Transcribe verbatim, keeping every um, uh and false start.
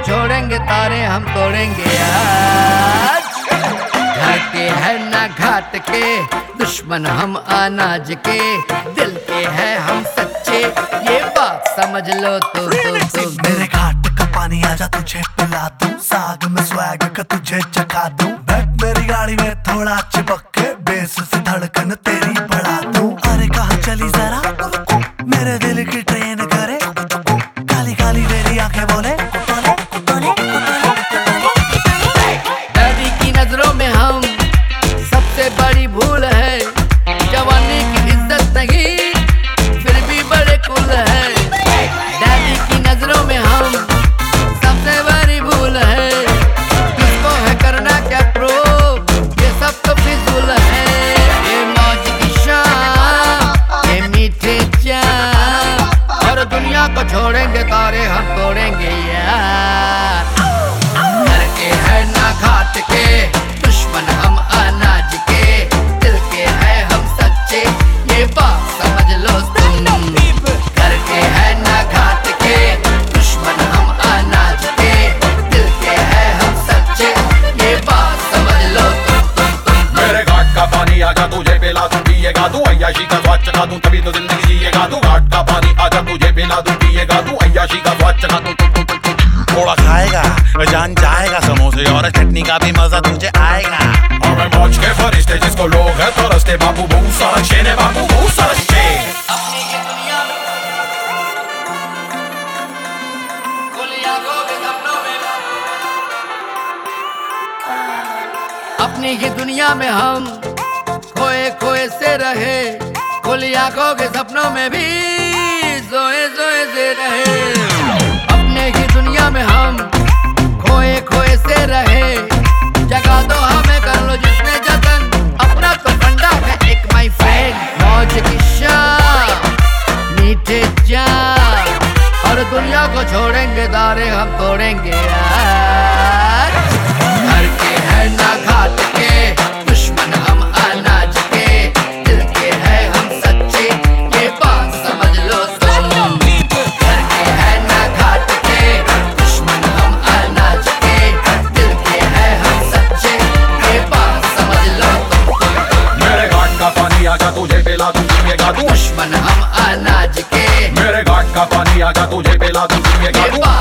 छोड़ेंगे तारे हम तोड़ेंगे आज। घर के है ना घाट के दुश्मन हम अनाज के, दिल के है हम सच्चे ये बात समझ लो तो, तो, तो मेरे घाट का पानी आजा तुझे पिला दूं, साग में स्वैग का तुझे चखा दूं। बैठ मेरी गाड़ी में थोड़ा चिपक के बेस से धड़कन तेरी बढ़ा दूं। अरे कहाँ चली जरा मेरे दिल की ट्रेन करे, काली काली मेरी आंखें बोले डैडी की नजरों में हम सबसे बड़ी भूल है, जवानी की इज्जत नहीं फिर भी बड़े कुल है। डैडी की नजरों में हम सबसे बड़ी भूल है, किसको है करना क्या प्रूव ये सब तो फिजूल है। ये मौज की शाम ये मीठे जाम, और दुनिया को छोड़ेंगे तारे हम तोड़ेंगे यार। घर के है ना घाट के दुश्मन हम अनाज के, दिल के है हम सच्चे ये बात समझ लो तुम। घर के है ना घाट के दुश्मन हम अनाज के, दिल के है हम सच्चे ये बात समझ लो तुम। मेरे घाट का पानी आजा तुझे पिला दूं, पिएगा तू अय्याशी का स्वाद चखा दूं, तभी तो जिंदगी जिएगा तू। घाट का पानी आजा तुझे पिला दूं, पिएगा तू अय्याशी का स्वाद चखा दूं। थोड़ा खाएगा जान जाएगा समोसे और चटनी का भी मजा तुझे आएगा। और मैं मौज के फरिश्ते जिसको लोग है तरसते, बाबू बहुत सारा शेर है बाबू बहुत सारा शेर। अपनी ही दुनिया में खुली आंखों के सपनों में, अपनी ही दुनिया में हम खोए खोए से रहे, खुली आंखों के सपनों में भी सोए सोए से रहे। अपने ही दुनिया में हम खोए खोए से रहे, जगा दो हमें कर लो जिसने जतन, अपना तो फंडा है एक माय फ्रेंड। मौज की शाम मीठे जाम, और दुनिया को छोड़ेंगे तारे हम तोड़ेंगे यार। घर के है ना घाट के दुश्मन हम अनाज के, दिल के है हम सच्चे ये बात समझ लो तुम। घर के है ना घाट के दुश्मन हम अनाज के, दिल के है हम सच्चे ये बात समझ लो तुम। मेरे घाट का पानी आजा तुझे पिला दूं, पिएगा तू। दुश्मन हम अनाज के, मेरे घाट का पानी आजा तुझे पिला दूं, पिएगा ये तू। बात